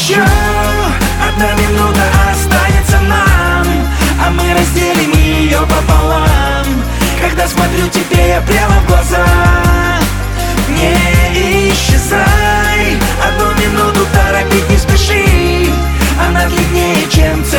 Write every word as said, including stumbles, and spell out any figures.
еще одна минута останется нам, а мы разделим ее пополам. Когда смотрю тебе я прямо в глаза, не исчезай. Одну минуту торопить не спеши, она длиннее, чем цель.